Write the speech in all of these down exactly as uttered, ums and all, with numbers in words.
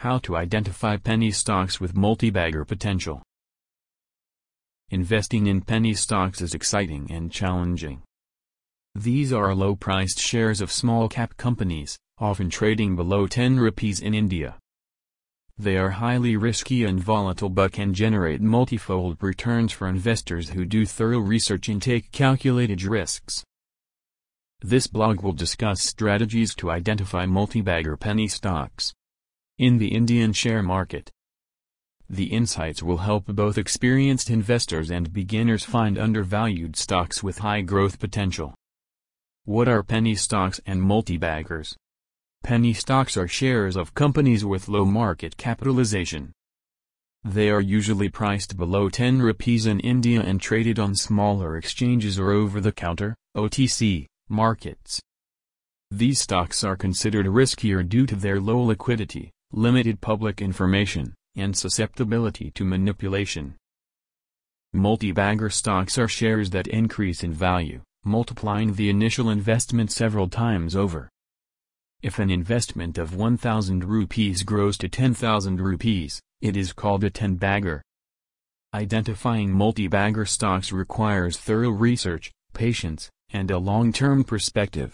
How to identify penny stocks with multi-bagger potential. Investing in penny stocks is exciting and challenging. These are low-priced shares of small-cap companies, often trading below ten rupees in India. They are highly risky and volatile but can generate multifold returns for investors who do thorough research and take calculated risks. This blog will discuss strategies to identify multi-bagger penny stocks in the Indian share market. The insights will help both experienced investors and beginners find undervalued stocks with high growth potential. What are penny stocks and multi-baggers? Penny stocks are shares of companies with low market capitalization. They are usually priced below ten rupees in India and traded on smaller exchanges or over-the-counter (O T C) markets. These stocks are considered riskier due to their low liquidity, limited public information, and susceptibility to manipulation. Multi-bagger stocks are shares that increase in value, multiplying the initial investment several times over. If an investment of one thousand rupees grows to ten thousand rupees, it is called a ten-bagger. Identifying multi-bagger stocks requires thorough research, patience, and a long-term perspective.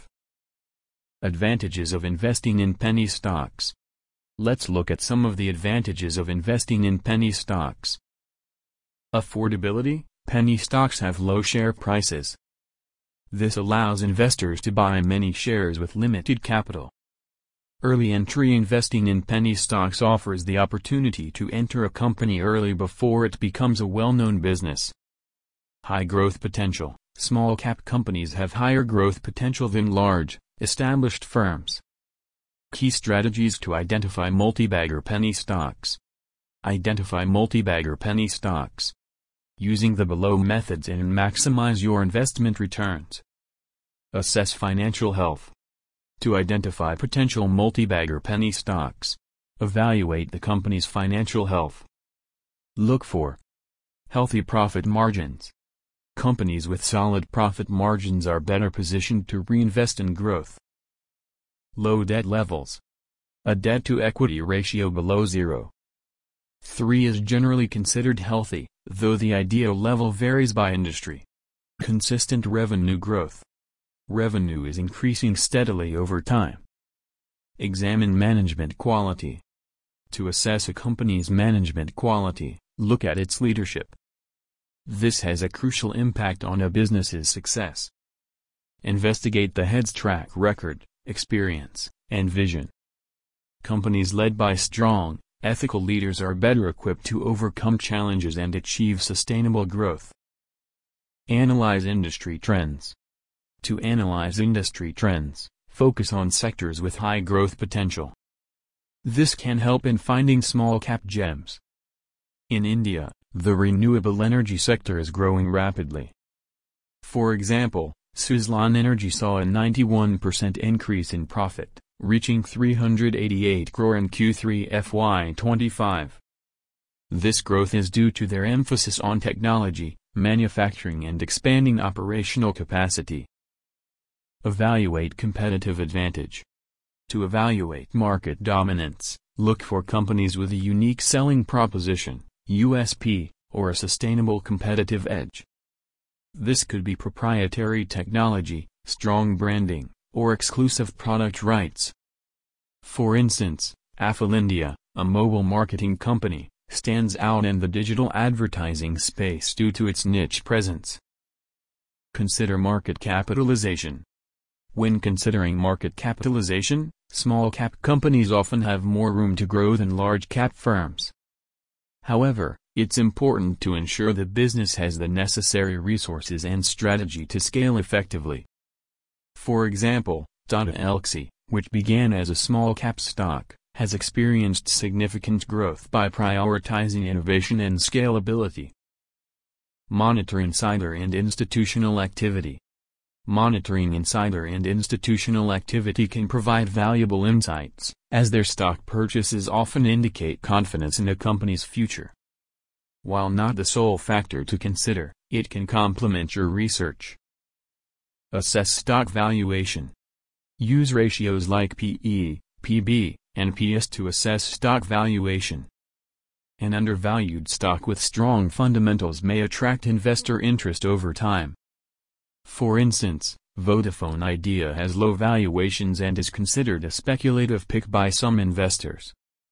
Advantages of investing in penny stocks. Let's look at some of the advantages of investing in penny stocks. Affordability. Penny stocks have low share prices. This allows investors to buy many shares with limited capital. Early entry. Investing in penny stocks offers the opportunity to enter a company early before it becomes a well-known business. High growth potential. Small-cap companies have higher growth potential than large, established firms. Key strategies to identify multi-bagger penny stocks. Identify multi-bagger penny stocks using the below methods and maximize your investment returns. Assess financial health. To identify potential multi-bagger penny stocks, evaluate the company's financial health. Look for healthy profit margins. Companies with solid profit margins are better positioned to reinvest in growth. Low debt levels. A debt-to-equity ratio below zero. three is generally considered healthy, though the ideal level varies by industry. Consistent revenue growth. Revenue is increasing steadily over time. Examine management quality. To assess a company's management quality, look at its leadership. This has a crucial impact on a business's success. Investigate the head's track record, experience, and vision. Companies led by strong, ethical leaders are better equipped to overcome challenges and achieve sustainable growth. Analyze industry trends. To analyze industry trends, focus on sectors with high growth potential. This can help in finding small-cap gems. In India, the renewable energy sector is growing rapidly. For example, Suzlon Energy saw a ninety-one percent increase in profit, reaching three hundred eighty-eight crore in Q three F Y twenty-five. This growth is due to their emphasis on technology, manufacturing and expanding operational capacity. Evaluate competitive advantage. To evaluate market dominance, look for companies with a unique selling proposition, U S P, or a sustainable competitive edge. This could be proprietary technology, strong branding, or exclusive product rights. For instance, Affle India, a mobile marketing company, stands out in the digital advertising space due to its niche presence. Consider market capitalization. When considering market capitalization, small-cap companies often have more room to grow than large-cap firms. However, it's important to ensure the business has the necessary resources and strategy to scale effectively. For example, Tata Elxsi, which began as a small-cap stock, has experienced significant growth by prioritizing innovation and scalability. Monitor insider and institutional activity. Monitoring insider and institutional activity can provide valuable insights, as their stock purchases often indicate confidence in a company's future. While not the sole factor to consider, it can complement your research. Assess stock valuation. Use ratios like P E, P B, N P S to assess stock valuation. An undervalued stock with strong fundamentals may attract investor interest over time. For instance, Vodafone Idea has low valuations and is considered a speculative pick by some investors.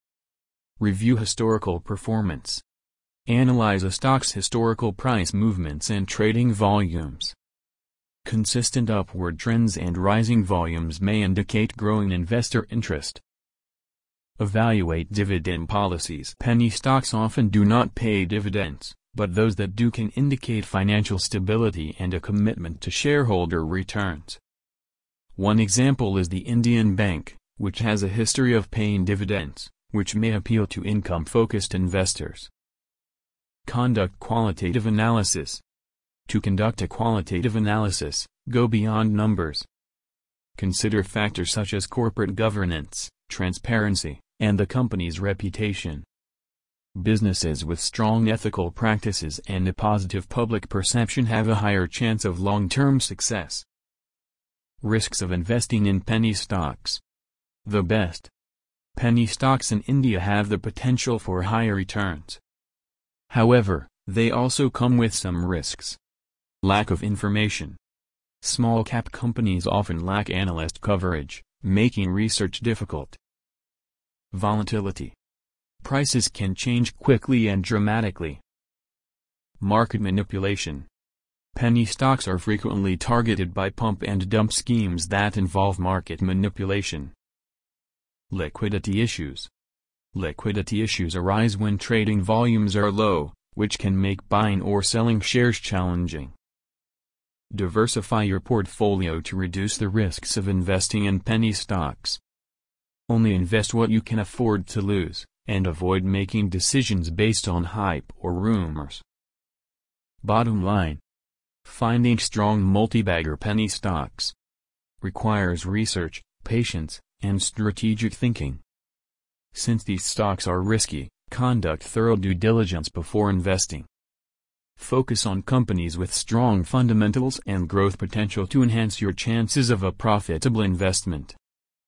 Review historical performance. Analyze a stock's historical price movements and trading volumes. Consistent upward trends and rising volumes may indicate growing investor interest. Evaluate dividend policies. Penny stocks often do not pay dividends, but those that do can indicate financial stability and a commitment to shareholder returns. One example is the Indian Bank, which has a history of paying dividends, which may appeal to income-focused investors. Conduct qualitative analysis. To conduct a qualitative analysis, go beyond numbers. Consider factors such as corporate governance, transparency, and the company's reputation. Businesses with strong ethical practices and a positive public perception have a higher chance of long-term success. Risks of investing in penny stocks. The best penny stocks in India have the potential for higher returns. However, they also come with some risks. Lack of information. Small-cap companies often lack analyst coverage, making research difficult. Volatility. Prices can change quickly and dramatically. Market manipulation. Penny stocks are frequently targeted by pump and dump schemes that involve market manipulation. Liquidity issues. Liquidity issues arise when trading volumes are low, which can make buying or selling shares challenging. Diversify your portfolio to reduce the risks of investing in penny stocks. Only invest what you can afford to lose, and avoid making decisions based on hype or rumors. Bottom line. Finding strong multi-bagger penny stocks requires research, patience, and strategic thinking. Since these stocks are risky, conduct thorough due diligence before investing. Focus on companies with strong fundamentals and growth potential to enhance your chances of a profitable investment.